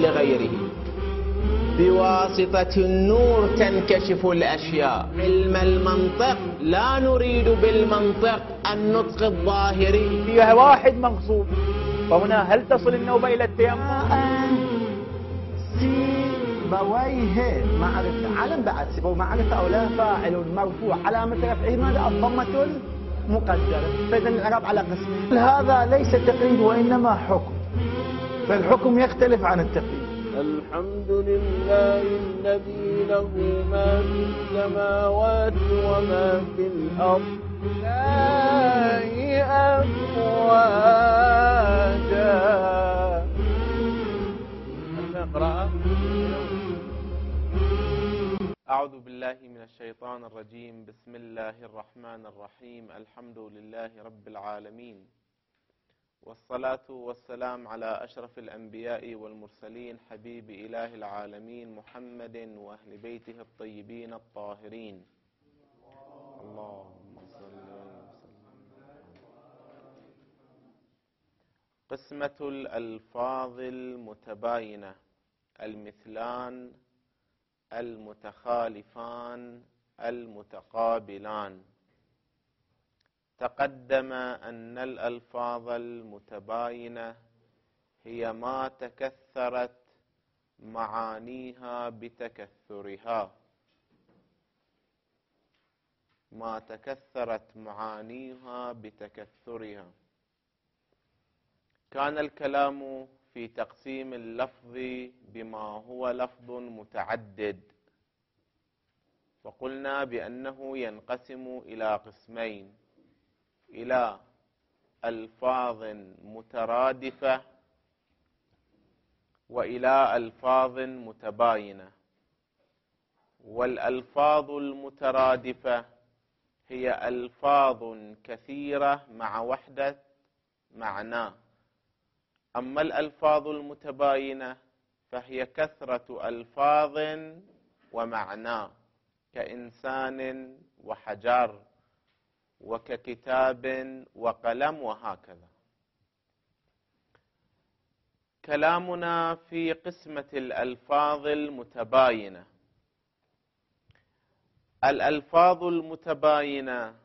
لغيره. بواسطة النور تنكشف الأشياء. علم المنطق لا نريد بالمنطق النطق الظاهري. فيها واحد مغصوب، فهنا هل تصل النوبة إلى التيمم؟ سيبويه معرفة علم بعد سيبويه معرفة أو لا. فاعل مرفوع علامة رفعه ماذا؟ الضمة المقدرة. فإذا الإعراب على قسم. هذا ليس تقييد وإنما حكم، فالحكم يختلف عن التقييد. الحمد لله الذي له ما في السماوات وما في الأرض لا أفواجا. اقرأ. أعوذ بالله من الشيطان الرجيم. بسم الله الرحمن الرحيم. الحمد لله رب العالمين، والصلاة والسلام على أشرف الأنبياء والمرسلين، حبيب إله العالمين محمد وأهل بيته الطيبين الطاهرين. اللهم صل وسلم. قسمة الألفاظ المتباينة: المثلان، المتخالفان، المتقابلان. تقدم أن الألفاظ المتباينة هي ما تكثرت معانيها بتكثرها، ما تكثرت معانيها بتكثرها. كان الكلام في تقسيم اللفظ بما هو لفظ متعدد، وقلنا بأنه ينقسم إلى قسمين: إلى ألفاظ مترادفة وإلى ألفاظ متباينة. والألفاظ المترادفة هي ألفاظ كثيرة مع وحدة معنى، أما الألفاظ المتباينة فهي كثرة ألفاظ ومعنى، كإنسان وحجر وككتاب وقلم وهكذا. كلامنا في قسمة الألفاظ المتباينة. الألفاظ المتباينة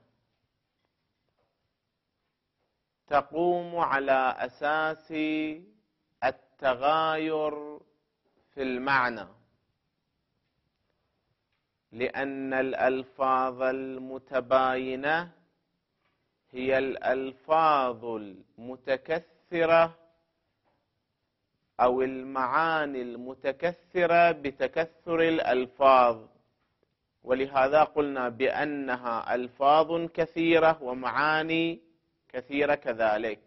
تقوم على أساس التغاير في المعنى، لأن الألفاظ المتباينة هي الألفاظ المتكثرة أو المعاني المتكثرة بتكثر الألفاظ، ولهذا قلنا بأنها ألفاظ كثيرة ومعاني كثيرة كذلك.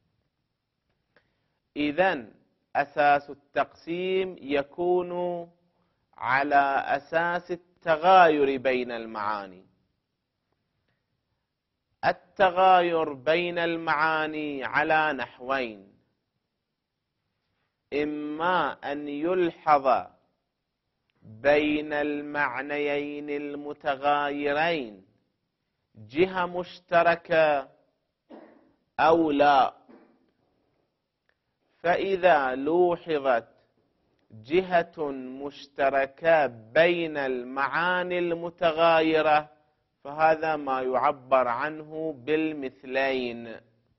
إذن أساس التقسيم يكون على أساس التغاير بين المعاني. التغاير بين المعاني على نحوين: إما أن يلحظ بين المعنيين المتغايرين جهة مشتركة أو لا. فإذا لوحظت جهة مشتركة بين المعاني المتغايرة فهذا ما يعبر عنه بالمثلين.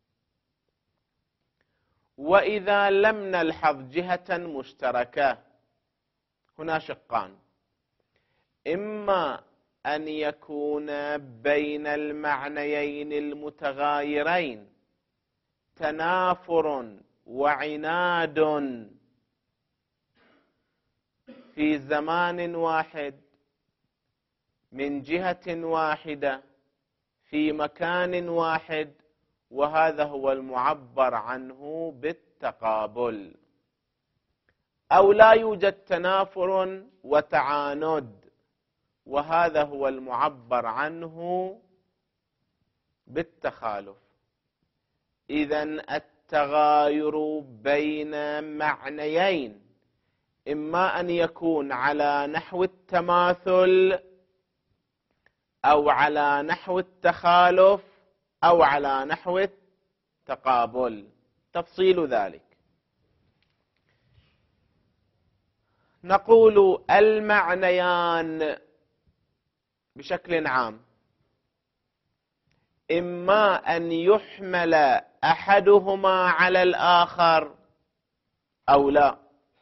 وإذا لم نلحظ جهة مشتركة هنا شقان: إما أن يكون بين المعنيين المتغايرين تنافر وعناد في زمان واحد من جهة واحدة في مكان واحد، وهذا هو المعبر عنه بالتقابل. أو لا يوجد تنافر وتعاند، وهذا هو المعبر عنه بالتخالف. إذن التغاير بين معنيين إما أن يكون على نحو التماثل أو على نحو التخالف أو على نحو التقابل. تفصيل ذلك: نقول المعنيان بشكل عام إما أن يحمل أحدهما على الآخر أو لا.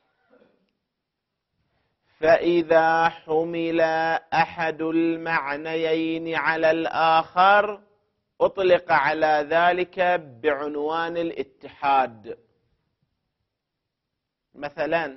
فإذا حمل أحد المعنيين على الآخر أطلق على ذلك بعنوان الاتحاد. مثلا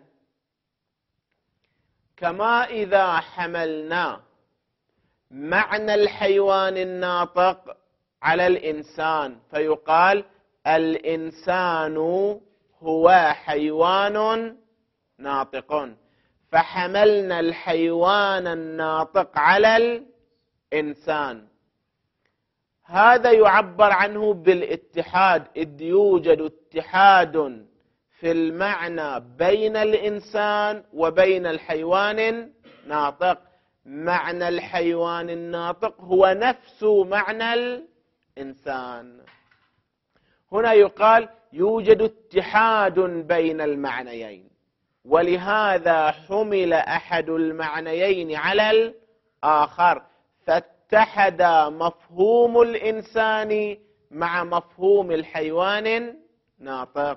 كما إذا حملنا معنى الحيوان الناطق على الإنسان فيقال الإنسان هو حيوان ناطق، فحملنا الحيوان الناطق على الإنسان، هذا يعبر عنه بالاتحاد، إذ يوجد اتحاد في المعنى بين الإنسان وبين الحيوان الناطق. معنى الحيوان الناطق هو نفس معنى الإنسان. هنا يقال يوجد اتحاد بين المعنيين، ولهذا حمل أحد المعنيين على الآخر فاتحد مفهوم الإنسان مع مفهوم الحيوان الناطق.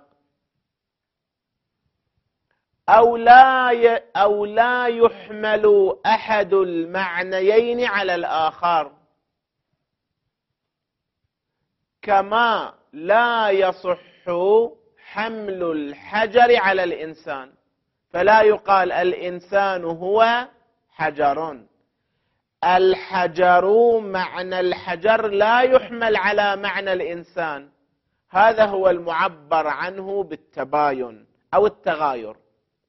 أو لا يحمل أحد المعنيين على الآخر، كما لا يصح حمل الحجر على الإنسان، فلا يقال الإنسان هو حجر. الحجر معنى الحجر لا يحمل على معنى الإنسان، هذا هو المعبر عنه بالتباين أو التغاير.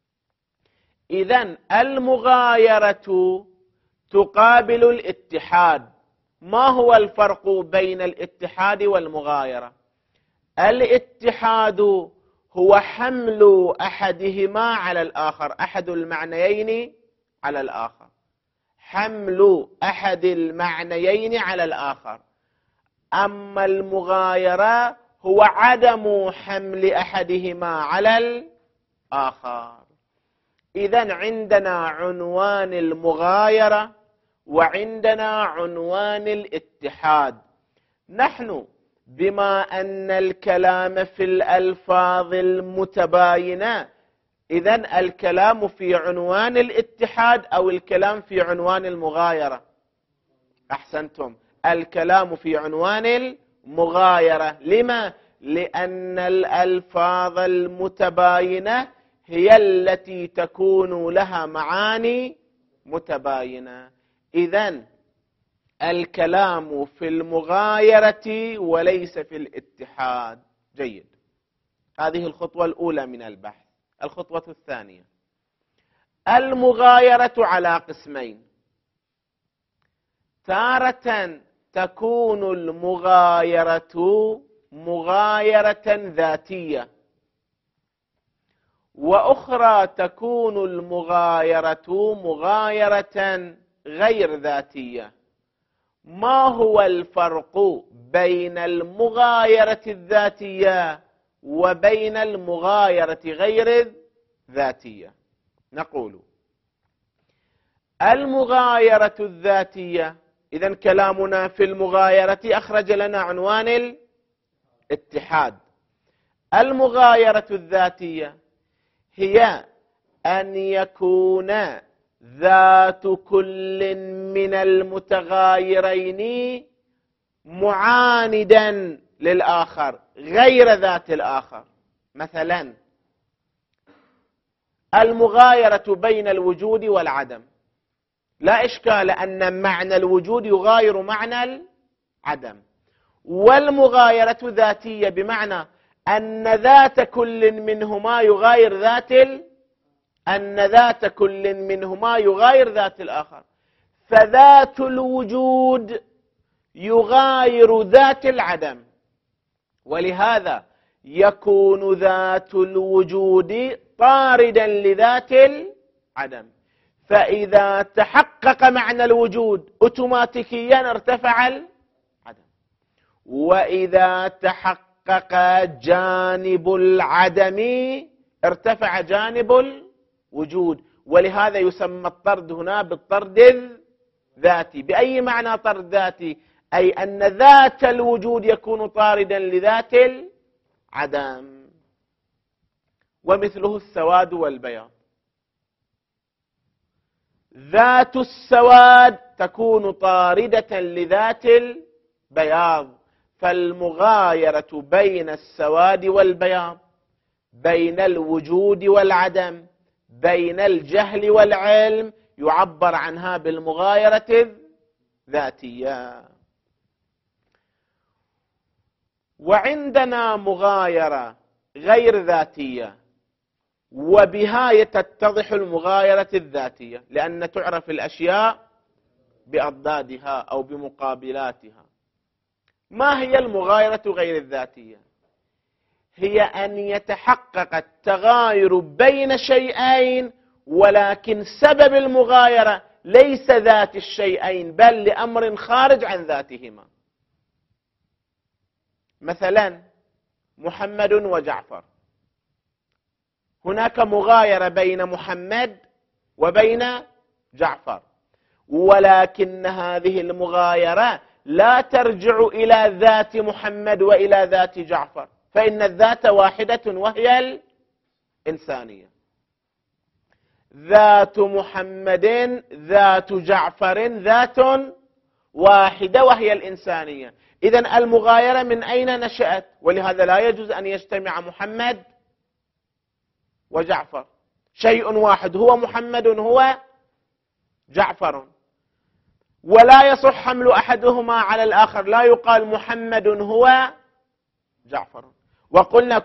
إذن المغايرة تقابل الاتحاد. ما هو الفرق بين الاتحاد والمغايرة؟ الاتحاد هو حمل أحدهما على الآخر، أحد المعنيين على الآخر، حمل أحد المعنيين على الآخر. أما المغايرة هو عدم حمل أحدهما على الآخر. إذن عندنا عنوان المغايرة وعندنا عنوان الاتحاد. نحن بما أن الكلام في الألفاظ المتباينة، إذن الكلام في عنوان الاتحاد أو الكلام في عنوان المغايرة؟ أحسنتم، الكلام في عنوان المغايرة. لما؟ لأن الألفاظ المتباينة هي التي تكون لها معاني متباينة. إذن الكلام في المغايرة وليس في الاتحاد. جيد، هذه الخطوة الأولى من البحث. الخطوة الثانية، المغايرة على قسمين. تارة تكون المغايرة مغايرة ذاتية، وأخرى تكون المغايرة مغايرة غير ذاتية. ما هو الفرق بين المغايرة الذاتية وبين المغايرة غير الذاتية؟ نقول المغايرة الذاتية، إذن كلامنا في المغايرة أخرج لنا عنوان الاتحاد. المغايرة الذاتية هي أن يكون ذات كل من المتغايرين معاندا للآخر غير ذات الآخر. مثلا المغايرة بين الوجود والعدم، لا إشكال أن معنى الوجود يغاير معنى العدم، والمغايرة ذاتية بمعنى أن ذات كل منهما يغاير ذات الآخر. فذات الوجود يغاير ذات العدم، ولهذا يكون ذات الوجود طاردا لذات العدم. فإذا تحقق معنى الوجود أوتوماتيكيا ارتفع العدم، وإذا تحقق جانب العدم ارتفع جانب الوجود. ولهذا يسمى الطرد هنا بالطرد الذاتي. بأي معنى طرد ذاتي؟ أي أن ذات الوجود يكون طاردا لذات العدم. ومثله السواد والبياض، ذات السواد تكون طاردة لذات البياض، فالمغايرة بين السواد والبياض، بين الوجود والعدم، بين الجهل والعلم، يعبر عنها بالمغايرة الذاتية. وعندنا مغايرة غير ذاتية، وبها يتضح المغايرة الذاتية، لأن تعرف الأشياء بأضدادها أو بمقابلاتها. ما هي المغايرة غير الذاتية؟ هي أن يتحقق التغاير بين شيئين، ولكن سبب المغايرة ليس ذات الشيئين بل لأمر خارج عن ذاتهما. مثلا محمد وجعفر، هناك مغايرة بين محمد وبين جعفر، ولكن هذه المغايرة لا ترجع إلى ذات محمد وإلى ذات جعفر، فإن الذات واحدة وهي الإنسانية. ذات محمد ذات جعفر ذات واحدة وهي الإنسانية. إذن المغايرة من أين نشأت؟ ولهذا لا يجوز أن يجتمع محمد وجعفر، شيء واحد هو محمد هو جعفر، ولا يصح حمل أحدهما على الآخر، لا يقال محمد هو جعفر. وقلنا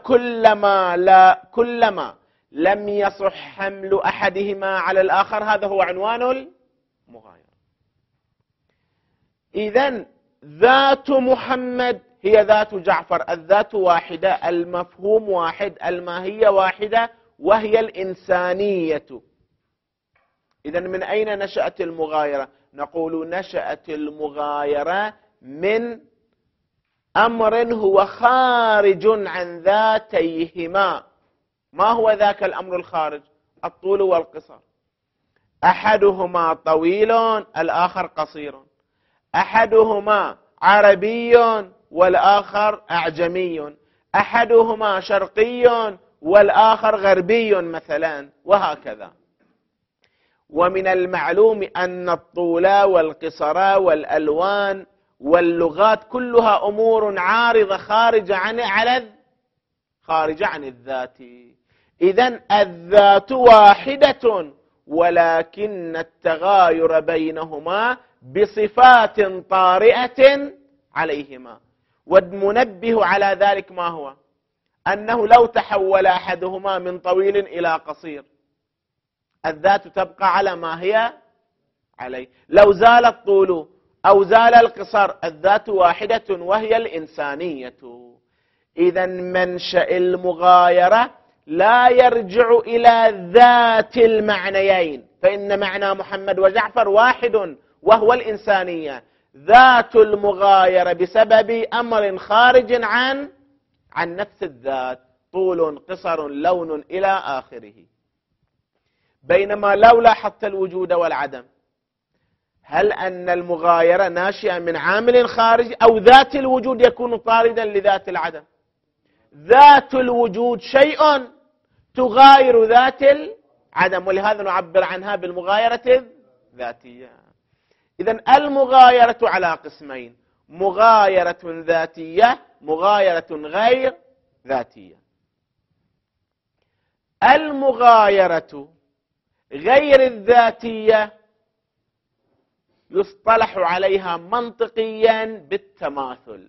كلما لم يصح حمل أحدهما على الآخر هذا هو عنوان المغايرة. إذن ذات محمد هي ذات جعفر، الذات واحدة، المفهوم واحد، الماهية واحدة وهي الإنسانية. إذن من أين نشأت المغايرة؟ نقول نشأت المغايرة من أمر هو خارج عن ذاتيهما. ما هو ذاك الأمر الخارج؟ الطول والقصر، أحدهما طويل الآخر قصير، أحدهما عربي والآخر أعجمي، أحدهما شرقي والآخر غربي مثلا، وهكذا. ومن المعلوم أن الطول والقصر والألوان واللغات كلها أمور عارضة خارجة عن الذات. إذن الذات واحدة، ولكن التغاير بينهما بصفات طارئة عليهما. والمنبه على ذلك ما هو؟ أنه لو تحول أحدهما من طويل إلى قصير الذات تبقى على ما هي عليه، لو زال الطول أو زال القصر الذات واحدة وهي الإنسانية. إذن منشأ المغايرة لا يرجع إلى ذات المعنيين، فإن معنى محمد وجعفر واحد وهو الإنسانية. ذات المغايرة بسبب أمر خارج عن نفس الذات، طول قصر لون إلى آخره. بينما لو لاحظت الوجود والعدم، هل أن المغايرة ناشئة من عامل خارجي أو ذات الوجود يكون طاردا لذات العدم؟ ذات الوجود شيء تغاير ذات العدم، ولهذا نعبر عنها بالمغايرة الذاتية. إذن المغايرة على قسمين: مغايرة ذاتية، مغايرة غير ذاتية. المغايرة غير الذاتية يصطلح عليها منطقيا بالتماثل.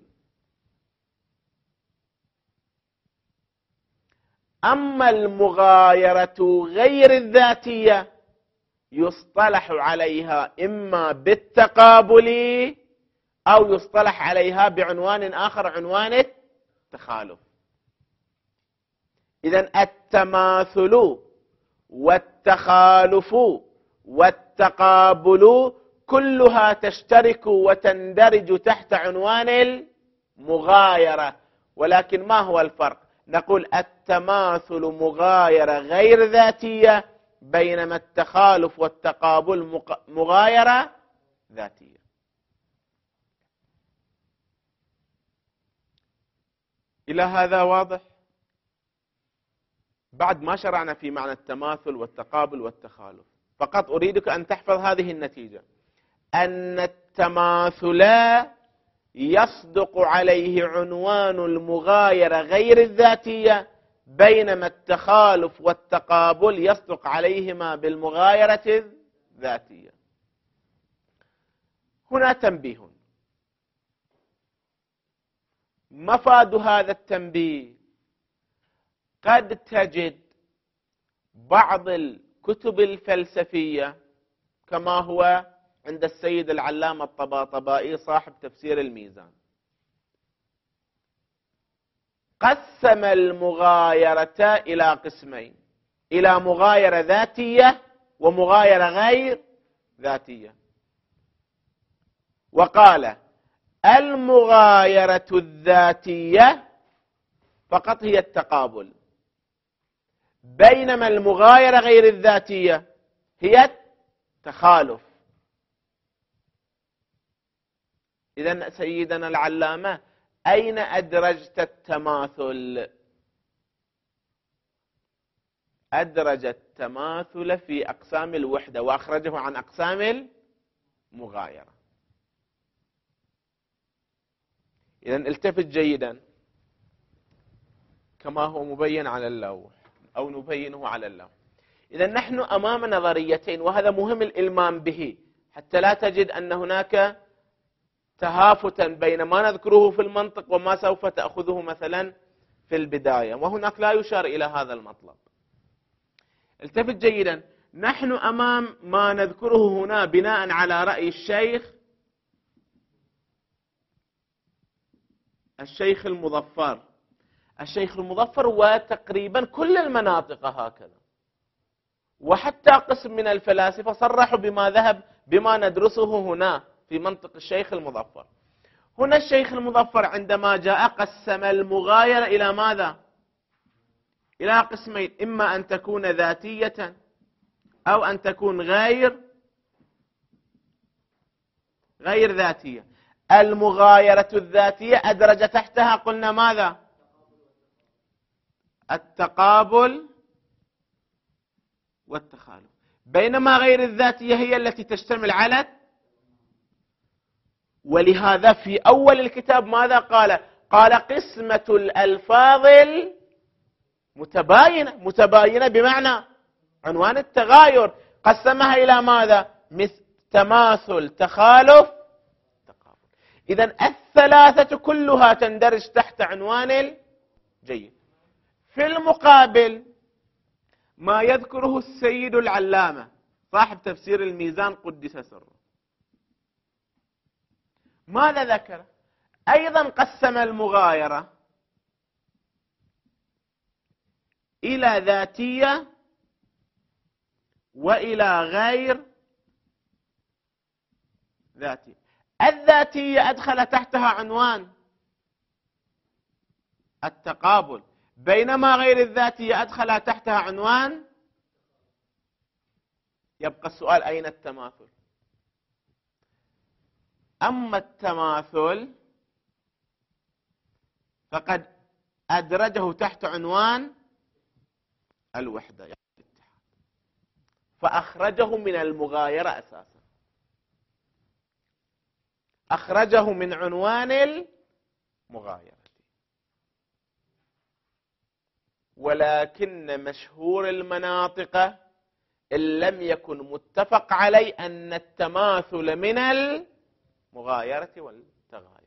أما المغايرة غير الذاتية يصطلح عليها إما بالتقابل أو يصطلح عليها بعنوان آخر، عنوان التخالف. إذن التماثل والتخالف والتقابل كلها تشترك وتندرج تحت عنوان المغايرة. ولكن ما هو الفرق؟ نقول التماثل مغايرة غير ذاتية، بينما التخالف والتقابل مغايرة ذاتية. إلى هذا واضح؟ بعد ما شرعنا في معنى التماثل والتقابل والتخالف، فقط أريدك أن تحفظ هذه النتيجة: أن التماثل يصدق عليه عنوان المغايرة غير الذاتية، بينما التخالف والتقابل يصدق عليهما بالمغايرة الذاتية. هنا تنبيه. مفاد هذا التنبيه: قد تجد بعض الكتب الفلسفية كما هو عند السيد العلامة الطباطبائي صاحب تفسير الميزان، قسم المغايرة إلى قسمين: إلى مغايرة ذاتية ومغايرة غير ذاتية. وقال: المغايرة الذاتية فقط هي التقابل، بينما المغايرة غير الذاتية هي التخالف. إذن سيدنا العلامة، أين أدرجت التماثل؟ أدرج التماثل في أقسام الوحدة وأخرجه عن أقسام المغايرة. إذن التفت جيدا كما هو مبين على اللوح أو نبينه على اللوح. إذن نحن أمام نظريتين، وهذا مهم الإلمام به حتى لا تجد أن هناك تهافتا بين ما نذكره في المنطق وما سوف تأخذه مثلا في البداية، وهناك لا يشار إلى هذا المطلب. التفت جيدا، نحن أمام ما نذكره هنا بناء على رأي الشيخ المظفر. الشيخ المظفر وتقريبا كل المناطق هكذا، وحتى قسم من الفلاسفة صرحوا بما ندرسه هنا في منطق الشيخ المظفر. هنا الشيخ المظفر عندما جاء قسم المغايرة إلى ماذا؟ إلى قسمين: إما أن تكون ذاتية أو أن تكون غير ذاتية. المغايرة الذاتية أدرج تحتها قلنا ماذا؟ التقابل والتخالف، بينما غير الذاتية هي التي تشتمل على. ولهذا في أول الكتاب ماذا قال؟ قال: قسمة الألفاظ متباينة بمعنى عنوان التغاير، قسمها إلى ماذا؟ مثل تماثل، تخالف، تقابل. إذن الثلاثة كلها تندرج تحت عنوان الجيد. في المقابل ما يذكره السيد العلامة صاحب تفسير الميزان قدس سره، ماذا ذكر؟ أيضا قسم المغايرة إلى ذاتية وإلى غير ذاتية. الذاتية أدخل تحتها عنوان التقابل، بينما غير الذاتية أدخل تحتها عنوان. يبقى السؤال: أين التماثل؟ أما التماثل فقد أدرجه تحت عنوان الوحدة، يعني الاتحاد، فأخرجه من المغايرة أساسا، أخرجه من عنوان المغايرة. ولكن مشهور المناطق إن لم يكن متفق عليه أن التماثل من المغايرة والتغاير.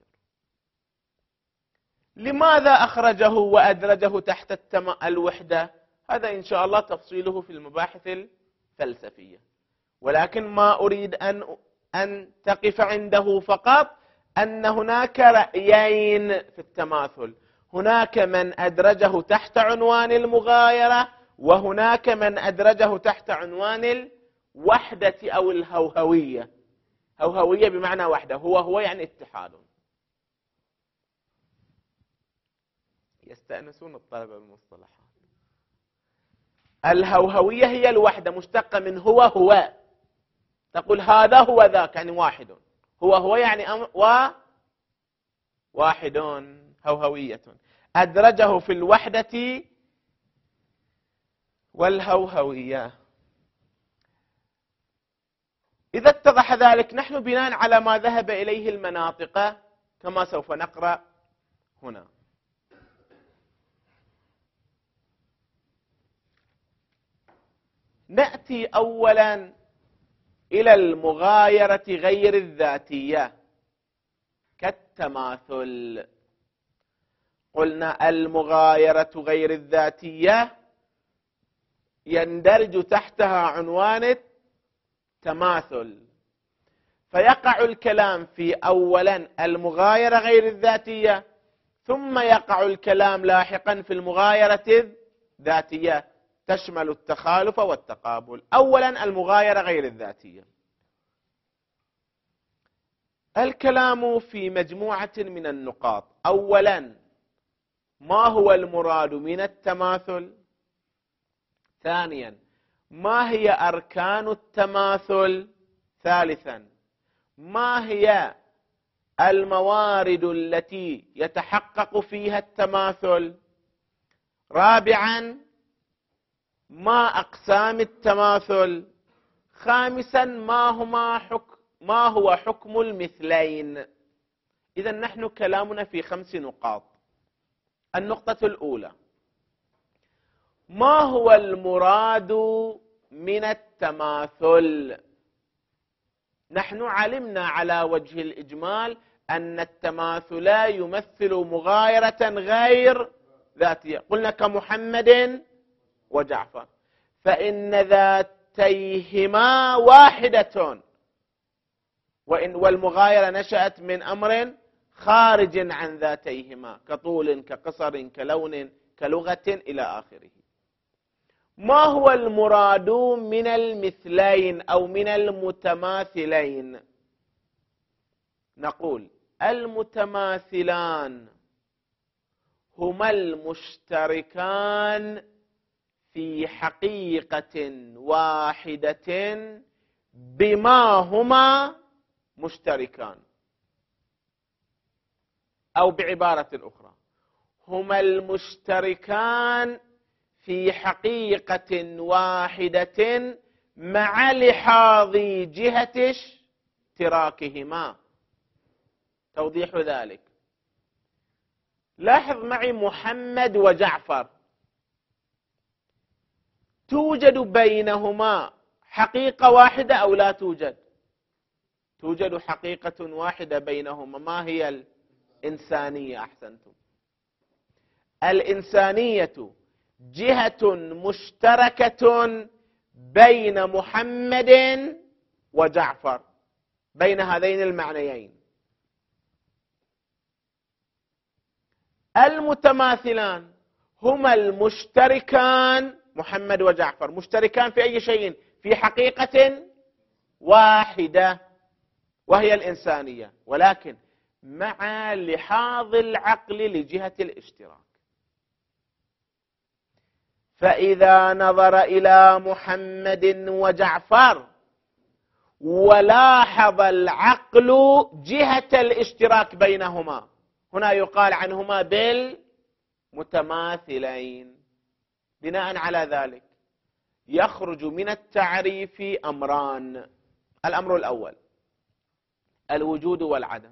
لماذا أخرجه وأدرجه تحت الوحدة؟ هذا إن شاء الله تفصيله في المباحث الفلسفية، ولكن ما أريد أن تقف عنده فقط أن هناك رأيين في التماثل: هناك من أدرجه تحت عنوان المغايرة، وهناك من أدرجه تحت عنوان الوحدة أو الهوهوية. هوهوية بمعنى وحدة، هو يعني اتحاد. يستأنسون الطلبة بالمصطلحات. الهوهوية هي الوحدة، مشتقة من هو هو. تقول هذا هو ذاك، يعني واحد. هو يعني واحد، هوهوية. أدرجه في الوحدة والهوهوية. إذا اتضح ذلك، نحن بناء على ما ذهب إليه المناطق كما سوف نقرأ هنا. نأتي أولا إلى المغايرة غير الذاتية كالتماثل. قلنا المغايرة غير الذاتية يندرج تحتها عنوان التماثل، فيقع الكلام في أولا المغايرة غير الذاتية، ثم يقع الكلام لاحقا في المغايرة الذاتية تشمل التخالف والتقابل. أولا المغايرة غير الذاتية. الكلام في مجموعة من النقاط. أولا، ما هو المراد من التماثل؟ ثانيا، ما هي أركان التماثل؟ ثالثا، ما هي الموارد التي يتحقق فيها التماثل؟ رابعا، ما أقسام التماثل؟ خامسا، ما هو حكم المثلين؟ إذا نحن كلامنا في 5 نقاط. النقطة الأولى، ما هو المراد من التماثل؟ نحن علمنا على وجه الإجمال أن التماثل يمثل مغايرة غير ذاتية. قلنا كمحمد وجعفر، فإن ذاتيهما واحدة، والمغايرة نشأت من أمر خارج عن ذاتيهما كطول كقصر كلون كلغة إلى آخره. ما هو المراد من المثلين أو من المتماثلين؟ نقول المتماثلان هما المشتركان في حقيقة واحدة بما هما مشتركان، أو بعبارة أخرى، هما المشتركان في حقيقة واحدة مع لحاظ جهة اشتراكهما. توضيح ذلك، لاحظ معي محمد وجعفر، توجد بينهما حقيقة واحدة أو لا توجد؟ توجد حقيقة واحدة بينهما. ما هي الإنسانية؟ أحسنتم. الإنسانية جهة مشتركة بين محمد وجعفر، بين هذين المعنيين. المتماثلان هما المشتركان، محمد وجعفر مشتركان في أي شيء؟ في حقيقة واحدة وهي الإنسانية، ولكن مع لحاظ العقل لجهة الاشتراك. فإذا نظر إلى محمد وجعفر ولاحظ العقل جهة الاشتراك بينهما، هنا يقال عنهما بالمتماثلين. بناء على ذلك يخرج من التعريف أمران. الأمر الأول الوجود والعدم.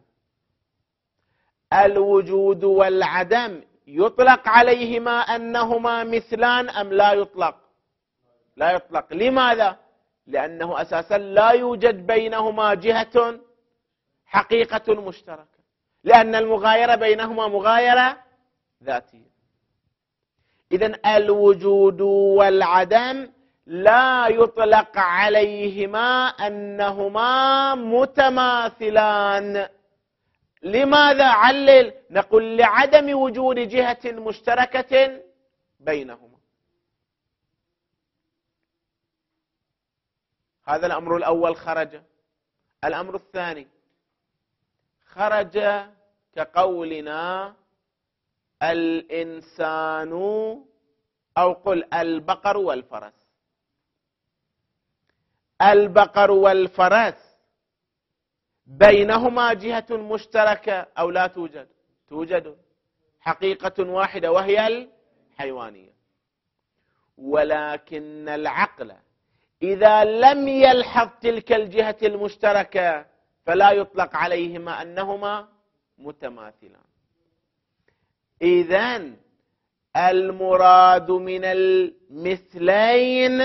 الوجود والعدم يطلق عليهما أنهما مثلان أم لا يطلق؟ لا يطلق. لماذا؟ لأنه أساسا لا يوجد بينهما جهة حقيقة مشتركة، لأن المغايرة بينهما مغايرة ذاتية. إذن الوجود والعدم لا يطلق عليهما أنهما متماثلان. لماذا؟ علل. نقول لعدم وجود جهة مشتركة بينهما. هذا الأمر الأول خرج. الأمر الثاني خرج كقولنا الإنسان أو قل البقر والفرس. البقر والفرس بينهما جهة مشتركة أو لا توجد؟ توجد، حقيقة واحدة وهي الحيوانية. ولكن العقل إذا لم يلحظ تلك الجهة المشتركة فلا يطلق عليهما أنهما متماثلان. إذن المراد من المثلين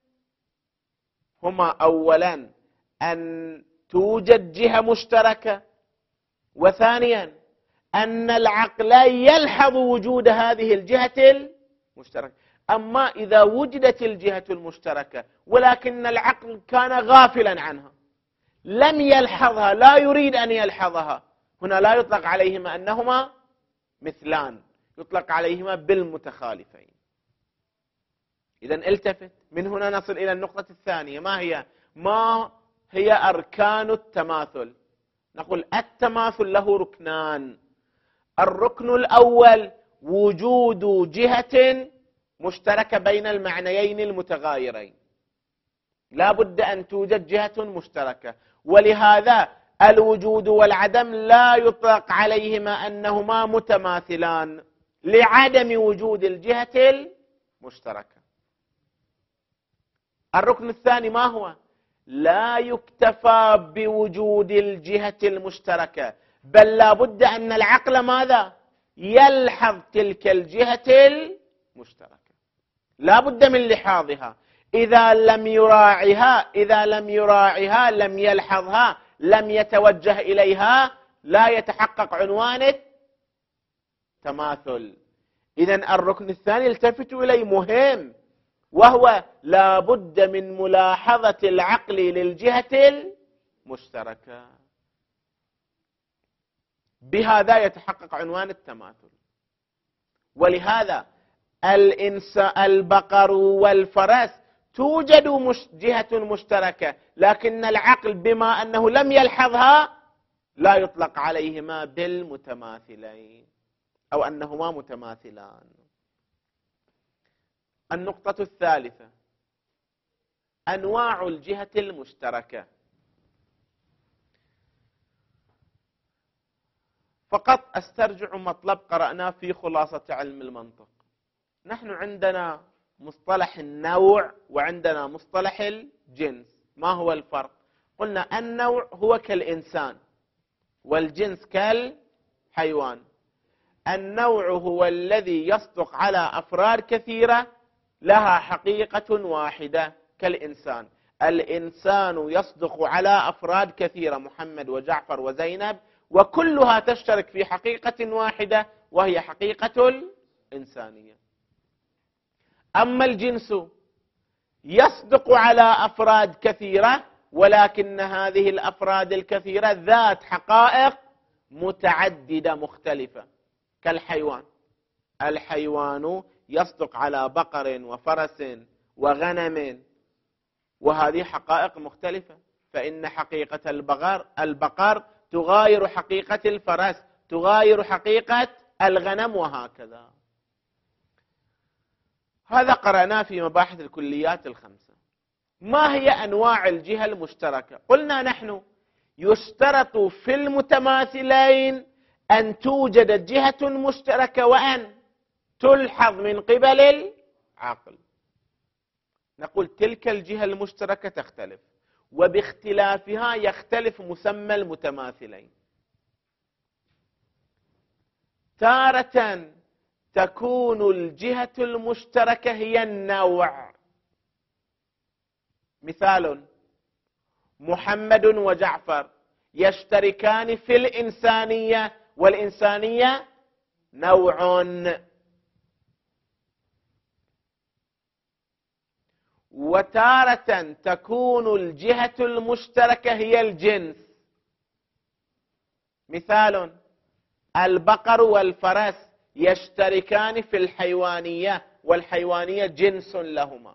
هما أولا أن توجد جهة مشتركة، وثانيا أن العقل يلحظ وجود هذه الجهة المشتركة. أما إذا وجدت الجهة المشتركة ولكن العقل كان غافلا عنها، لم يلحظها، لا يريد أن يلحظها، هنا لا يطلق عليهما أنهما مثلان، يطلق عليهما بالمتخالفين. إذن التفت، من هنا نصل إلى النقطة الثانية. ما هي أركان التماثل؟ نقول التماثل له ركنان. الركن الأول وجود جهة مشتركة بين المعنيين المتغايرين، لا بد أن توجد جهة مشتركة، ولهذا الوجود والعدم لا يطلق عليهما أنهما متماثلان لعدم وجود الجهة المشتركة. الركن الثاني ما هو؟ لا يكتفى بوجود الجهة المشتركة، بل لا بد أن العقل ماذا؟ يلحظ تلك الجهة المشتركة، لا بد من لحاظها. إذا لم يراعها لم يلحظها، لم يتوجه إليها، لا يتحقق عنوان التماثل. إذن الركن الثاني التفتوا إليه مهم، وهو لا بد من ملاحظة العقل للجهة المشتركة، بهذا يتحقق عنوان التماثل. ولهذا البقر والفرس توجد جهة مشتركة، لكن العقل بما أنه لم يلحظها لا يطلق عليهما بالمتماثلين أو أنهما متماثلان. النقطة الثالثة أنواع الجهة المشتركة. فقط أسترجع مطلب قرأناه في خلاصة علم المنطق. نحن عندنا مصطلح النوع وعندنا مصطلح الجنس. ما هو الفرق؟ قلنا النوع هو كالإنسان والجنس كالحيوان. النوع هو الذي يصدق على أفراد كثيرة لها حقيقة واحدة كالإنسان. الإنسان يصدق على أفراد كثيرة، محمد وجعفر وزينب، وكلها تشترك في حقيقة واحدة وهي حقيقة الإنسانية. أما الجنس يصدق على أفراد كثيرة، ولكن هذه الأفراد الكثيرة ذات حقائق متعددة مختلفة كالحيوان. الحيوان يصدق على بقر وفرس وغنم، وهذه حقائق مختلفة، فإن حقيقة البقر تغاير حقيقة الفرس، تغاير حقيقة الغنم، وهكذا. هذا قرأناه في مباحث الكليات الخمسة. ما هي أنواع الجهة المشتركة؟ قلنا نحن يشترط في المتماثلين أن توجد جهة مشتركة وأن تلحظ من قبل العقل. نقول تلك الجهة المشتركة تختلف، وباختلافها يختلف مسمى المتماثلين. تارة تكون الجهة المشتركة هي النوع. مثال: محمد وجعفر يشتركان في الإنسانية، والإنسانية نوع. وتارة تكون الجهة المشتركة هي الجنس. مثال: البقر والفرس يشتركان في الحيوانية، والحيوانية جنس لهما.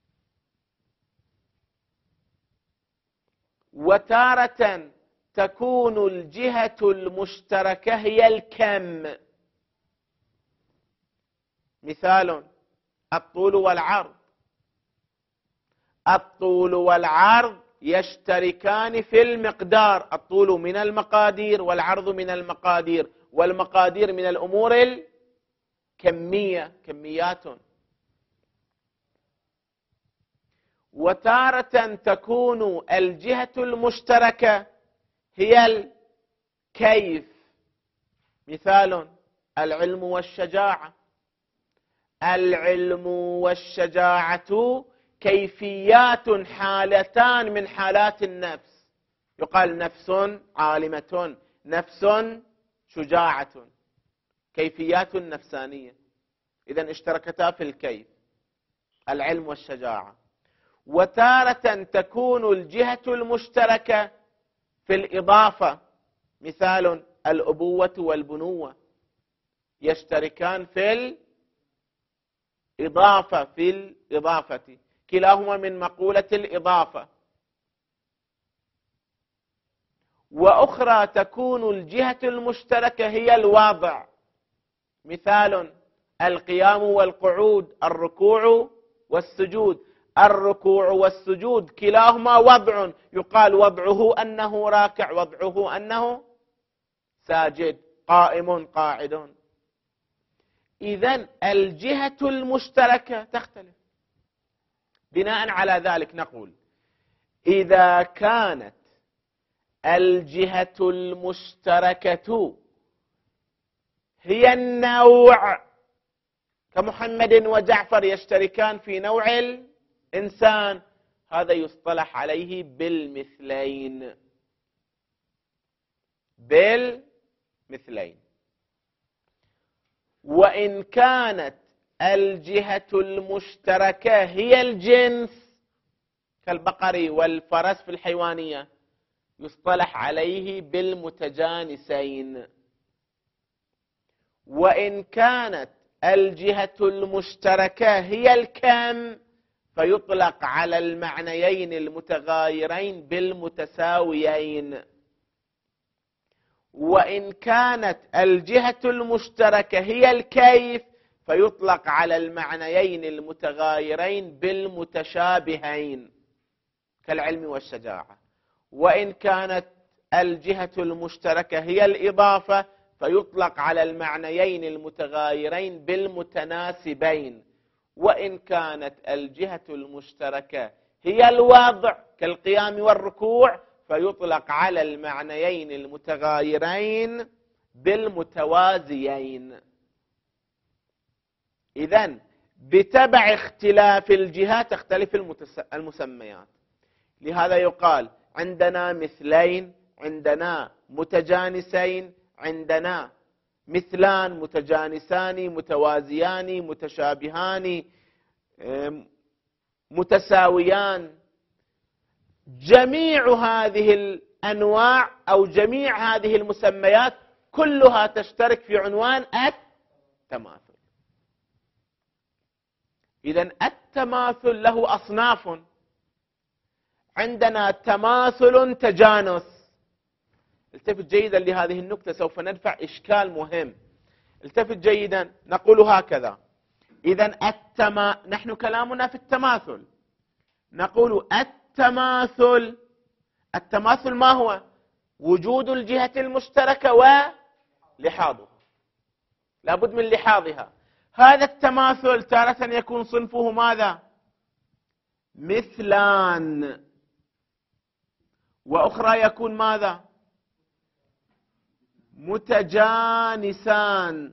وتارة تكون الجهة المشتركة هي الكم. مثال: الطول والعرض. الطول والعرض يشتركان في المقدار، الطول من المقادير والعرض من المقادير، والمقادير من الأمور الكمية، كميات. وتارة تكون الجهة المشتركة هي الكيف، مثال العلم والشجاعة. العلم والشجاعة كيفيات، حالتان من حالات النفس، يقال نفس عالمة، نفس شجاعة، كيفيات نفسانية. إذن اشتركتا في الكيف، العلم والشجاعة. وتارة تكون الجهة المشتركة في الإضافة، مثال الأبوة والبنوة، يشتركان في الإضافة، كلاهما من مقولة الإضافة. وأخرى تكون الجهة المشتركة هي الوضع، مثال القيام والقعود، الركوع والسجود. الركوع والسجود كلاهما وضع، يقال وضعه أنه راكع، وضعه أنه ساجد، قائم قاعد. إذن الجهة المشتركة تختلف. بناء على ذلك نقول إذا كانت الجهة المشتركة هي النوع، كمحمد وجعفر يشتركان في نوع الإنسان، هذا يصطلح عليه بالمثلين. وإن كانت الجهة المشتركة هي الجنس، كالبقر والفرس في الحيوانية، يصطلح عليه بالمتجانسين. وإن كانت الجهة المشتركة هي الكم، فيطلق على المعنيين المتغايرين بالمتساويين. وإن كانت الجهة المشتركة هي الكيف، فيطلق على المعنيين المتغايرين بالمتشابهين، كالعلم والشجاعة. وإن كانت الجهة المشتركة هي الإضافة، فيطلق على المعنيين المتغايرين بالمتناسبين. وإن كانت الجهة المشتركة هي الوضع، كالقيام والركوع، فيطلق على المعنيين المتغايرين بالمتوازيين. إذن بتبع اختلاف الجهات تختلف المسميات. لهذا يقال عندنا مثلين، عندنا متجانسين، عندنا مثلان، متجانسان، متوازيان، متشابهان، متساويان. جميع هذه الأنواع أو جميع هذه المسميات كلها تشترك في عنوان التماثل. إذن التماثل له أصناف. عندنا تماثل تجانس. التفت جيدا لهذه النكتة، سوف ندفع إشكال مهم. التفت جيدا، نقول هكذا: إذن نحن كلامنا في التماثل، نقول التماثل ما هو؟ وجود الجهة المشتركة ولحاظها، لابد من لحاظها. هذا التماثل تارة يكون صنفه ماذا؟ مثلان، وأخرى يكون ماذا؟ متجانسان،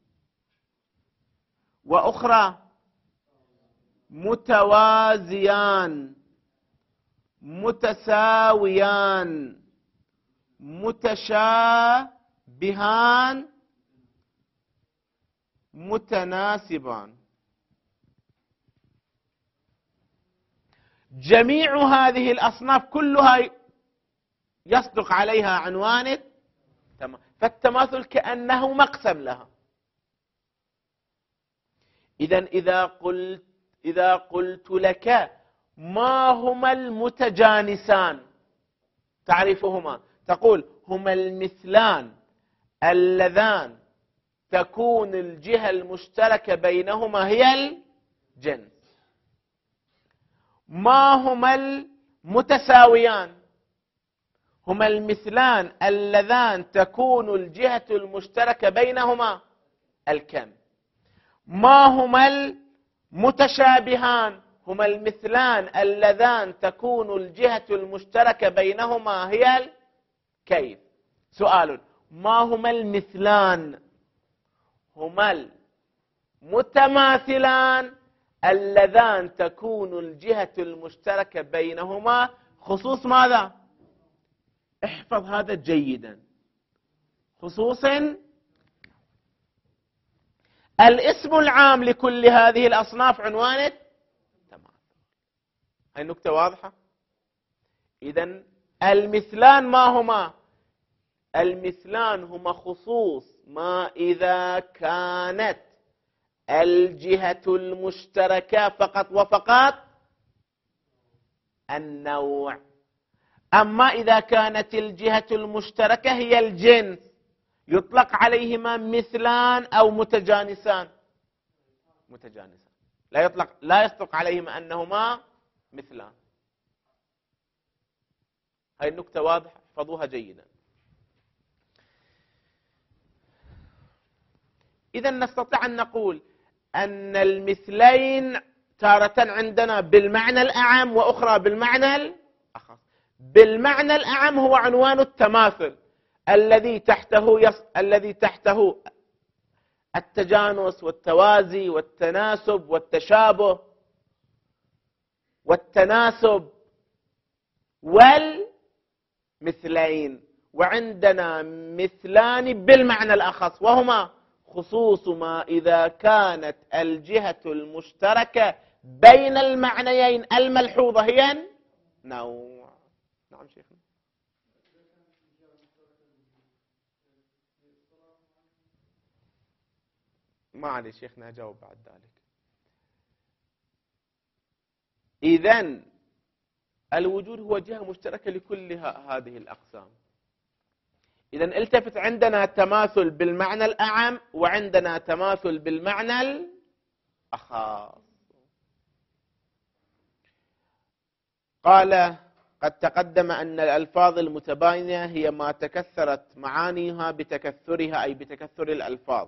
وأخرى متوازيان، متساويان، متشابهان، متناسبان. جميع هذه الأصناف كلها يصدق عليها عنوان فالتماثل كأنه مقسم لها. إذن إذا قلت لك ما هما المتجانسان تعرفهما، تقول هما المثلان اللذان تكون الجهة المشتركة بينهما هي جنس. ما هما المتساويان؟ هما المثلان اللذان تكون الجهة المشتركة بينهما الكم. ما هما المتشابهان؟ هما المثلان اللذان تكون الجهة المشتركة بينهما هي الكيف. سؤال: ما هما المثلان؟ هما المتماثلان اللذان تكون الجهة المشتركة بينهما خصوص ماذا؟ احفظ هذا جيدا. خصوص الاسم العام لكل هذه الأصناف عنوان التماثل. هاي النكتة واضحة؟ إذن المثلان ما هما؟ المثلان هما خصوص ما إذا كانت الجهة المشتركة فقط وفقط النوع. أما إذا كانت الجهة المشتركة هي الجنس يطلق عليهما مثلان أو متجانسان. متجانسان لا يصدق عليهما أنهما مثلان. هاي النكتة واضحة، احفظوها جيدا. إذا نستطيع أن نقول أن المثلين تارة عندنا بالمعنى الأعم وأخرى بالمعنى الأخص. بالمعنى الأعم هو عنوان التماثل الذي تحته التجانس والتوازي والتناسب والتشابه والتناسب والمثلين. وعندنا مثلان بالمعنى الأخص وهما خصوص ما إذا كانت الجهة المشتركة بين المعنيين الملحوظة هي نوع. نعم شيخنا. ما علي شيخنا أجاوب بعد ذلك. إذن الوجود هو جهة مشتركة لكل هذه الأقسام. إذن التفت، عندنا تماثل بالمعنى الأعم وعندنا تماثل بالمعنى الأخص. قال: قد تقدم أن الألفاظ المتباينة هي ما تكثرت معانيها بتكثرها، أي بتكثر الألفاظ.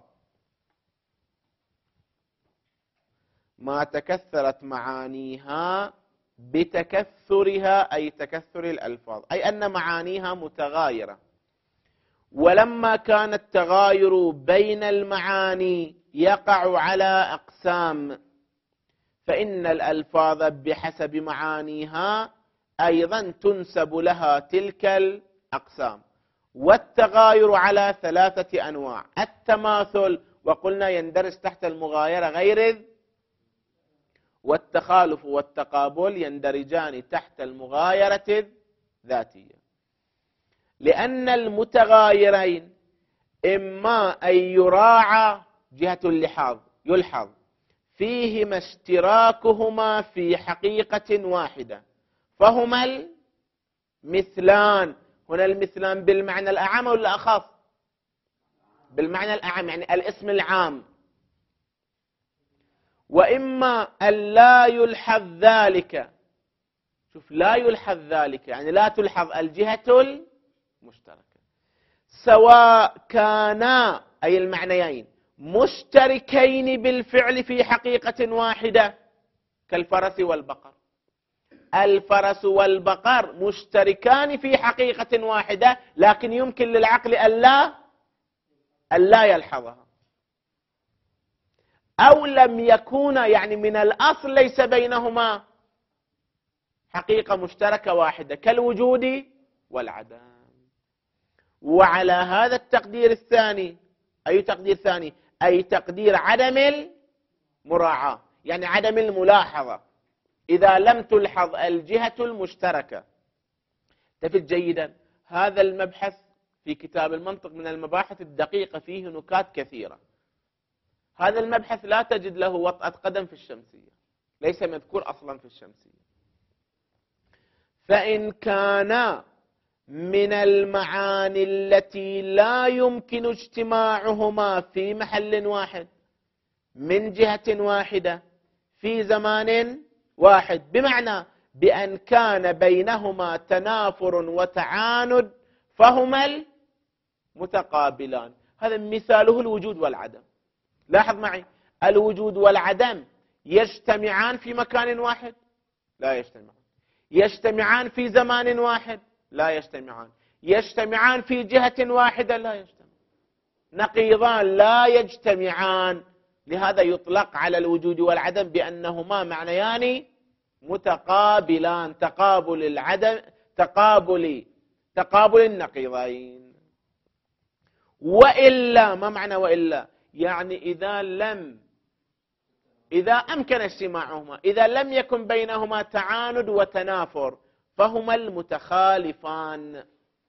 ما تكثرت معانيها بتكثرها أي تكثر الألفاظ، أي أن معانيها متغايرة. ولما كان التغاير بين المعاني يقع على أقسام، فإن الألفاظ بحسب معانيها أيضا تنسب لها تلك الأقسام. والتغاير على 3 أنواع: التماثل، وقلنا يندرج تحت المغايرة غير والتخالف والتقابل يندرجان تحت المغايرة الذاتية. لأن المتغايرين إما أن يراعى جهة اللحاظ يلحظ فيهما اشتراكهما في حقيقة واحدة فهما المثلان. هنا المثلان بالمعنى الأعم ولا الأخص؟ بالمعنى الأعم، يعني الاسم العام. وإما أن لا يلحظ ذلك. شوف، لا يلحظ ذلك يعني لا تلحظ الجهة المشتركة، سواء كانا أي المعنيين مشتركين بالفعل في حقيقة واحدة كالفرس والبقر. الفرس والبقر مشتركان في حقيقة واحدة، لكن يمكن للعقل ألا يلحظها. أو لم يكونا، يعني من الأصل ليس بينهما حقيقة مشتركة واحدة كالوجود والعدم. وعلى هذا التقدير الثاني، أي تقدير ثاني؟ أي تقدير عدم المراعاة، يعني عدم الملاحظة إذا لم تلحظ الجهة المشتركة. تفت جيدا، هذا المبحث في كتاب المنطق من المباحث الدقيقة، فيه نكات كثيرة. هذا المبحث لا تجد له وطأة قدم في الشمسية، ليس مذكور أصلا في الشمسية. فإن كان من المعاني التي لا يمكن اجتماعهما في محل واحد من جهة واحدة في زمان واحد، بمعنى بأن كان بينهما تنافر وتعاند فهما المتقابلان. هذا مثاله الوجود والعدم. لاحظ معي، الوجود والعدم يجتمعان في مكان واحد؟ لا يجتمعان. يجتمعان في زمان واحد؟ لا يجتمعان. يجتمعان في جهة واحدة؟ لا يجتمعان. نقيضان لا يجتمعان. لهذا يطلق على الوجود والعدم بأنهما معنيان متقابلان، تقابل العدم، تقابل النقيضين. وإلا، ما معنى وإلا؟ يعني إذا أمكن اجتماعهما، إذا لم يكن بينهما تعاند وتنافر، فهما المتخالفان،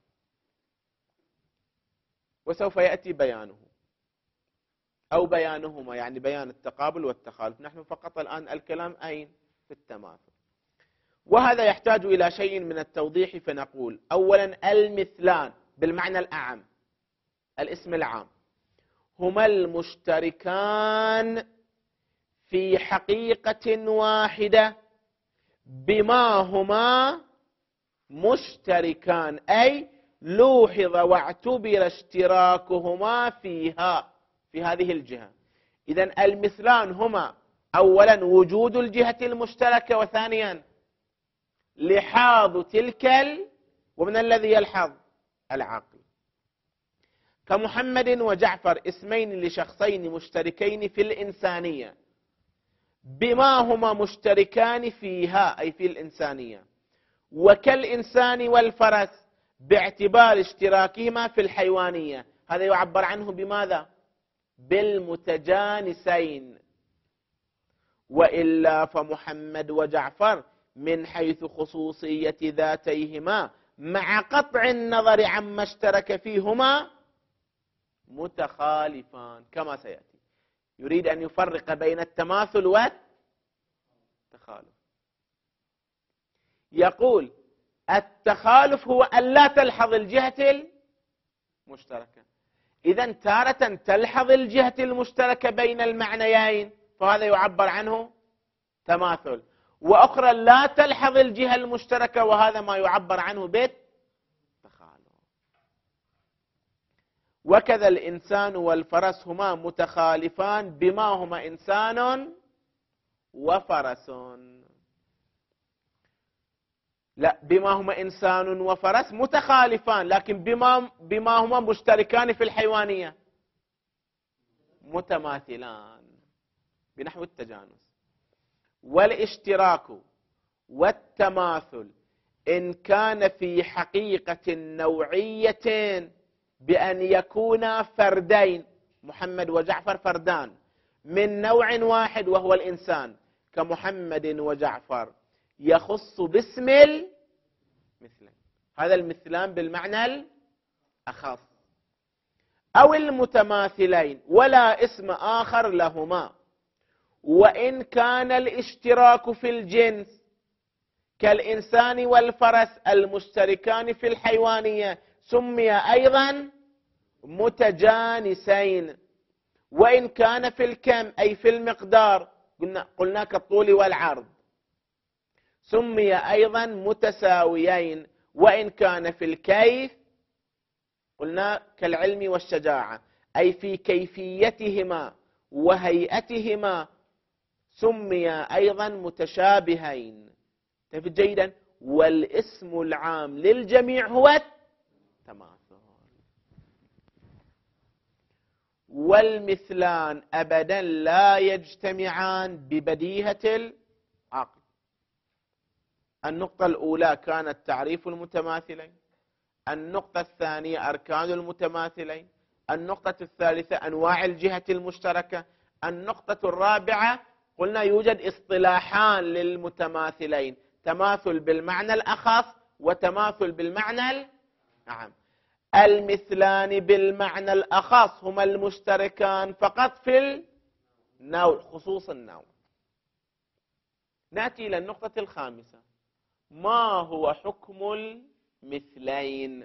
وسوف يأتي بيانه أو بيانهما، يعني بيان التقابل والتخالف. نحن فقط الآن الكلام أين؟ في التماثل. وهذا يحتاج إلى شيء من التوضيح، فنقول أولا المثلان بالمعنى الأعم، الاسم العام، هما المشتركان في حقيقة واحدة بما هما مشتركان، أي لوحظ واعتبر اشتراكهما فيها، في هذه الجهة. إذن المثلان هما أولا وجود الجهة المشتركة، وثانيا لحاظ تلك ومن الذي يلحظ؟ العاقل. كمحمد وجعفر اسمين لشخصين مشتركين في الإنسانية بما هما مشتركان فيها، أي في الإنسانية. وكالإنسان والفرس باعتبار اشتراكهما في الحيوانية، هذا يعبر عنه بماذا؟ بالمتجانسين. وإلا فمحمد وجعفر من حيث خصوصية ذاتيهما مع قطع النظر عما اشترك فيهما متخالفان، كما سيأتي. يريد أن يفرق بين التماثل والتخالف. يقول التخالف هو أن لا تلحظ الجهة المشتركة. إذن تارة تلحظ الجهة المشتركة بين المعنيين، فهذا يعبر عنه تماثل، وأخرى لا تلحظ الجهة المشتركة، وهذا ما يعبر عنه بالتخالف. وكذا الإنسان والفرس هما متخالفان بما هما إنسان وفرس. لا، بما هما إنسان وفرس متخالفان، لكن بما هما مشتركان في الحيوانية متماثلان بنحو التجانس. والاشتراك والتماثل إن كان في حقيقة نوعية بأن يكونا فردين، محمد وجعفر فردان من نوع واحد وهو الإنسان، كمحمد وجعفر، يخص باسم المثلين، هذا المثلان بالمعنى الأخص، أو المتماثلين ولا اسم آخر لهما. وإن كان الاشتراك في الجنس كالإنسان والفرس المشتركان في الحيوانية سمي أيضا متجانسين. وإن كان في الكم أي في المقدار، قلنا كالطول والعرض، سمي أيضا متساويين. وإن كان في الكيف قلنا كالعلم والشجاعة، أي في كيفيتهما وهيئتهما سمي أيضا متشابهين. تفهم جيدا؟ والاسم العام للجميع هو التماثل. والمثلان أبدا لا يجتمعان ببديهة العقل. النقطة الأولى كانت تعريف المتماثلين، النقطة الثانية أركان المتماثلين، النقطة الثالثة أنواع الجهة المشتركة، النقطة الرابعة قلنا يوجد اصطلاحان للمتماثلين، تماثل بالمعنى الأخص وتماثل بالمعنى نعم. المثلان بالمعنى الأخص هما المشتركان فقط في النوع، خصوص النوع. نأتي إلى النقطة الخامسة، ما هو حكم المثلين؟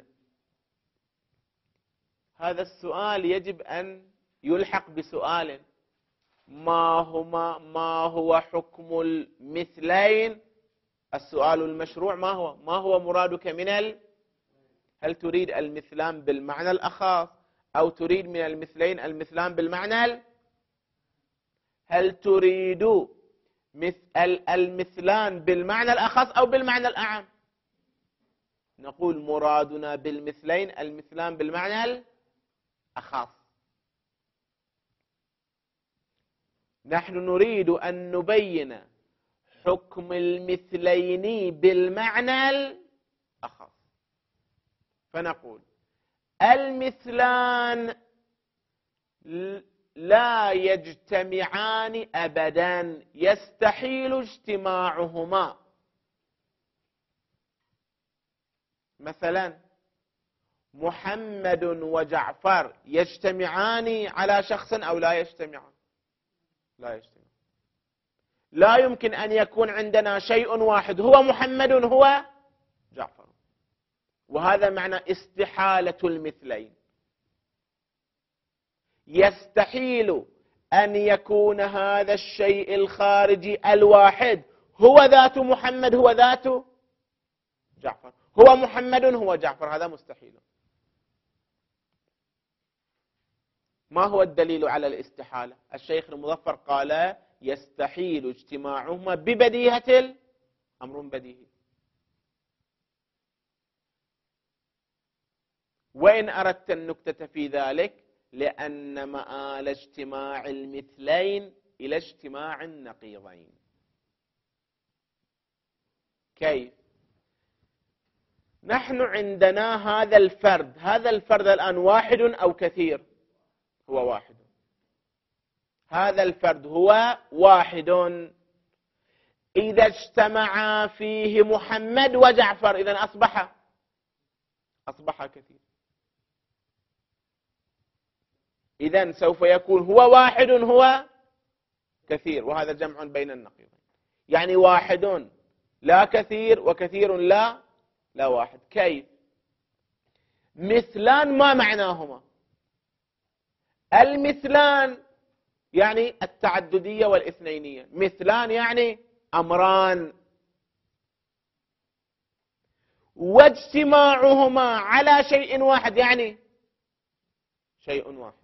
هذا السؤال يجب أن يلحق بسؤال، ما هو حكم المثلين؟ السؤال المشروع ما هو مرادك من هل تريد المثلان بالمعنى الأخص أو تريد من المثلين المثلان بالمعنى هل تريد المثلان بالمعنى الأخص أو بالمعنى الأعم؟ نقول مرادنا بالمثلين المثلان بالمعنى الأخص. نحن نريد أن نبين حكم المثلين بالمعنى الأخص، فنقول المثلان لا يجتمعان أبدا، يستحيل اجتماعهما. مثلا محمد وجعفر يجتمعان على شخص أو لا يجتمعان؟ لا يجتمع. لا يمكن أن يكون عندنا شيء واحد هو محمد هو جعفر، وهذا معنى استحالة المثلين. يستحيل أن يكون هذا الشيء الخارجي الواحد هو ذات محمد هو ذات جعفر، هو محمد هو جعفر، هذا مستحيل. ما هو الدليل على الاستحالة؟ الشيخ المظفر قال يستحيل اجتماعهما ببديهة أمر بديهي. وإن أردت النكتة في ذلك لأن مآل اجتماع المثلين إلى اجتماع النقيضين. كيف؟ نحن عندنا هذا الفرد الآن واحد أو كثير؟ هو واحد. هذا الفرد هو واحد. إذا اجتمع فيه محمد وجعفر إذن أصبح كثير. إذن سوف يكون هو واحد هو كثير، وهذا جمع بين النقيضين. يعني واحد لا كثير وكثير لا واحد. كيف؟ مثلان ما معناهما؟ المثلان يعني التعددية والاثنينية، مثلان يعني أمران، واجتماعهما على شيء واحد يعني شيء واحد.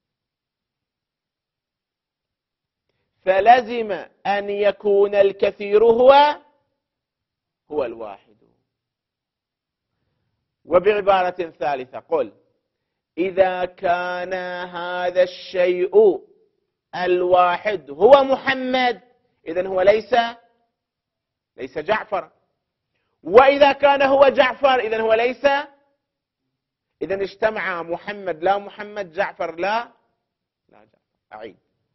فلزم أن يكون الكثير هو الواحد. وبعبارة ثالثة قل إذا كان هذا الشيء الواحد هو محمد إذن هو ليس جعفر، وإذا كان هو جعفر إذن هو ليس. إذن اجتمع محمد لا محمد، جعفر لا جعفر. أعيد.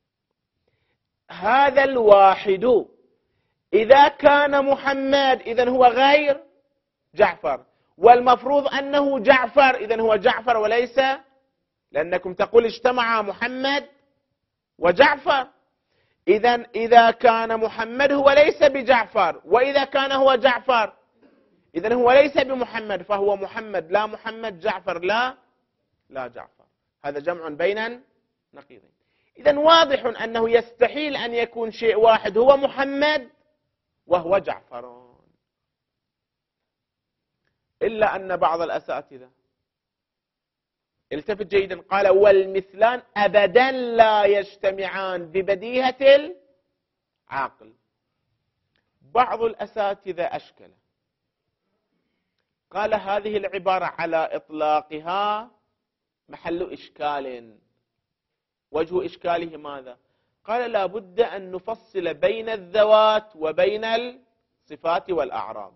هذا الواحد إذا كان محمد إذن هو غير جعفر، والمفروض أنه جعفر إذن هو جعفر وليس، لأنكم تقول اجتمع محمد وجعفر. إذن إذا كان محمد هو ليس بجعفر، وإذا كان هو جعفر إذن هو ليس بمحمد، فهو محمد لا محمد، جعفر لا جعفر. هذا جمع بين نقيضين. إذن واضح أنه يستحيل أن يكون شيء واحد هو محمد وهو جعفر، إلا أن بعض الأساتذة التفت جيدا قال والمثلان أبدا لا يجتمعان ببديهة العقل. بعض الأساتذة أشكل، قال هذه العبارة على إطلاقها محل إشكال. وجه إشكاله ماذا؟ قال لا بد أن نفصل بين الذوات وبين الصفات والأعراض.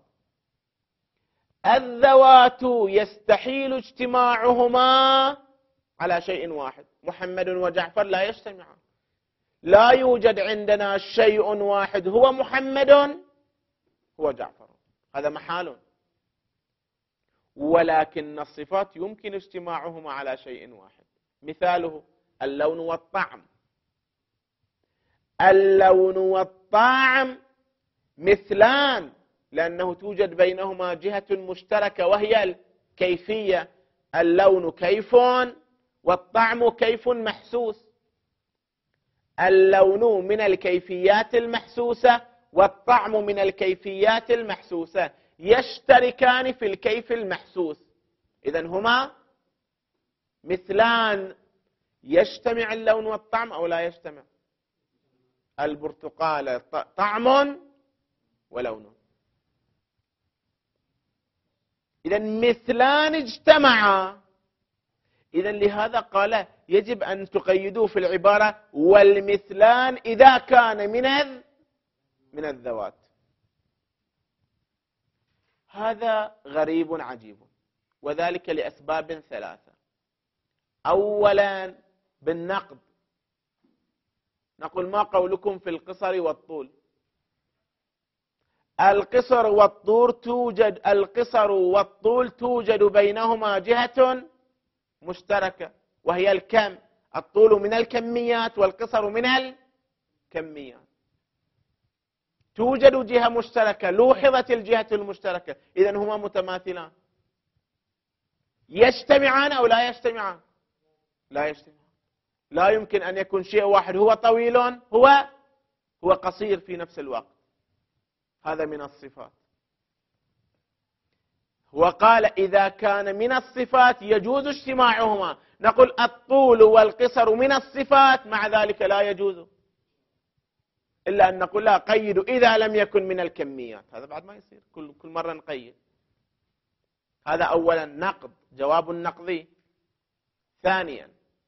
الذوات يستحيل اجتماعهما على شيء واحد، محمد وجعفر لا يجتمعان. لا يوجد عندنا شيء واحد هو محمد هو جعفر، هذا محال. ولكن الصفات يمكن اجتماعهما على شيء واحد. مثاله اللون والطعم. اللون والطعم مثلان لأنه توجد بينهما جهة مشتركة وهي الكيفية. اللون كيف والطعم كيف محسوس. اللون من الكيفيات المحسوسة والطعم من الكيفيات المحسوسة يشتركان في الكيف المحسوس، إذن هما مثلان. يجتمع اللون والطعم أو لا يجتمع؟ البرتقالة طعم ولون، إذن مثلان اجتمعا. إذن لهذا قال يجب أن تقيدوه في العبارة والمثلان إذا كان من الذوات. هذا غريب عجيب، وذلك لأسباب ثلاثة. أولا بالنقد، نقول ما قولكم في القصر والطول؟ القصر والطول توجد بينهما جهة مشتركة وهي الكم، الطول من الكميات والقصر من الكميات، توجد جهة مشتركة، لوحظت الجهة المشتركة، إذن هما متماثلان. يجتمعان أو لا يجتمعان؟ لا يجتمعان. لا يمكن أن يكون شيء واحد هو طويل هو قصير في نفس الوقت. هذا من الصفات. وقال إذا كان من الصفات يجوز اجتماعهما، نقول الطول والقصر من الصفات، مع ذلك لا يجوز، إلا أن نقول لا قيد إذا لم يكن من الكميات. هذا بعد ما يصير، كل مرة نقيد. هذا أولا نقد، جواب النقضي. ثانيا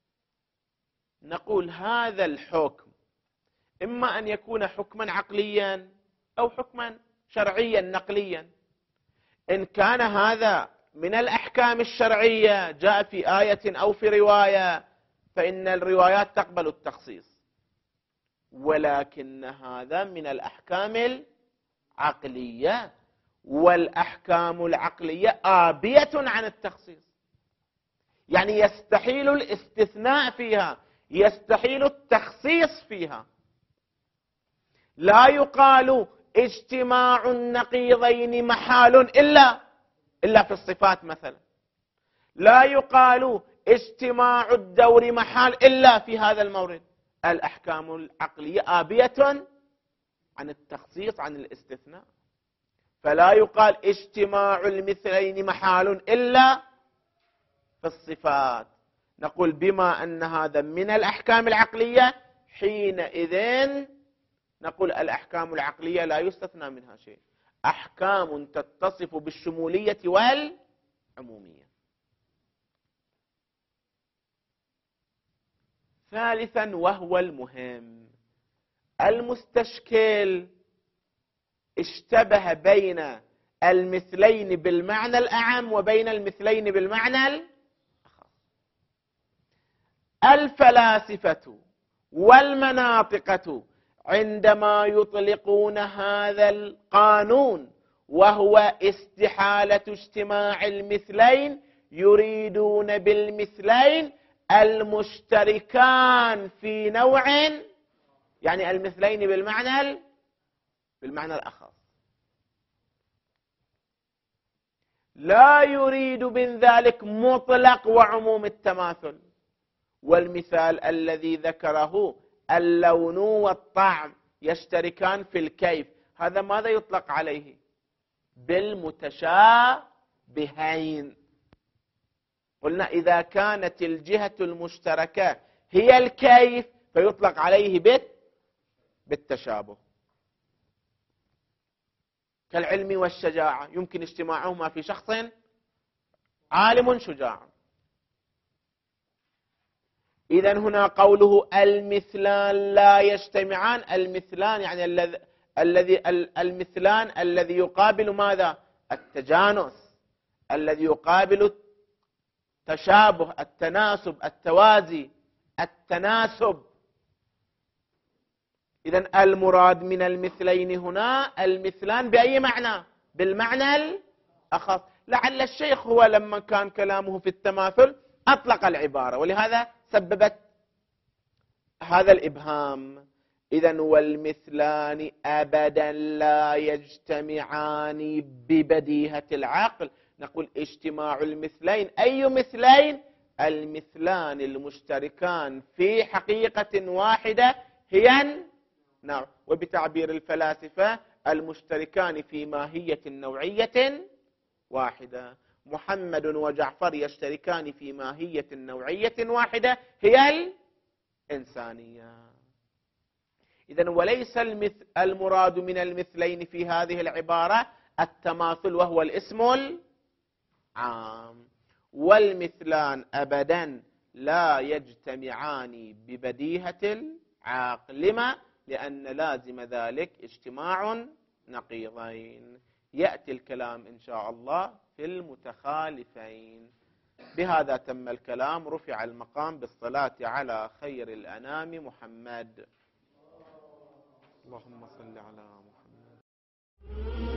نقول هذا الحكم إما أن يكون حكما عقليا أو حكما شرعيا نقليا. إن كان هذا من الأحكام الشرعية جاء في آية أو في رواية فإن الروايات تقبل التخصيص، ولكن هذا من الأحكام العقلية، والأحكام العقلية آبية عن التخصيص، يعني يستحيل الاستثناء فيها، يستحيل التخصيص فيها. لا يقال اجتماع النقيضين محال إلا في الصفات مثلا، لا يقال اجتماع الدور محال إلا في هذا المورد. الأحكام العقلية آبية عن التخصيص، عن الاستثناء، فلا يقال اجتماع المثلين محال إلا في الصفات. نقول بما أن هذا من الأحكام العقلية حينئذ نقول الأحكام العقلية لا يستثنى منها شيء، أحكام تتصف بالشمولية والعمومية. ثالثا وهو المهم، المستشكل اشتبه بين المثلين بالمعنى الأعم وبين المثلين بالمعنى الأخص. الفلاسفة والمناطقة عندما يطلقون هذا القانون وهو استحالة اجتماع المثلين يريدون بالمثلين المشتركان في نوع، يعني المثلين بالمعنى الأخص، لا يريد من ذلك مطلق وعموم التماثل. والمثال الذي ذكره اللون والطعم يشتركان في الكيف، هذا ماذا يطلق عليه؟ بالمتشابهين. قلنا إذا كانت الجهة المشتركة هي الكيف فيطلق عليه بالتشابه. كالعلم والشجاعة يمكن اجتماعهما في شخص عالم شجاع. إذن هنا قوله المثلان لا يجتمعان، المثلان يعني المثلان الذي يقابل ماذا؟ التجانس، الذي يقابل التشابه، التناسب، التوازي، التناسب. إذن المراد من المثلين هنا المثلان بأي معنى؟ بالمعنى الأخص. لعل الشيخ هو لما كان كلامه في التماثل أطلق العبارة ولهذا سببت هذا الإبهام. إذن والمثلان أبدا لا يجتمعان ببديهة العقل. نقول اجتماع المثلين، أي مثلين؟ المثلان المشتركان في حقيقة واحدة هي نعم. وبتعبير الفلاسفة المشتركان في ماهية نوعية واحدة. محمد وجعفر يشتركان في ماهية نوعية واحدة هي الإنسانية. إذن وليس المراد من المثلين في هذه العبارة التماثل وهو الاسم العام، والمثلان أبدا لا يجتمعان ببديهة العقل. لما؟ لأن لازم ذلك اجتماع نقيضين. يأتي الكلام إن شاء الله في المتخالفين. بهذا تم الكلام. رفع المقام بالصلاة على خير الأنام محمد. اللهم صل على محمد.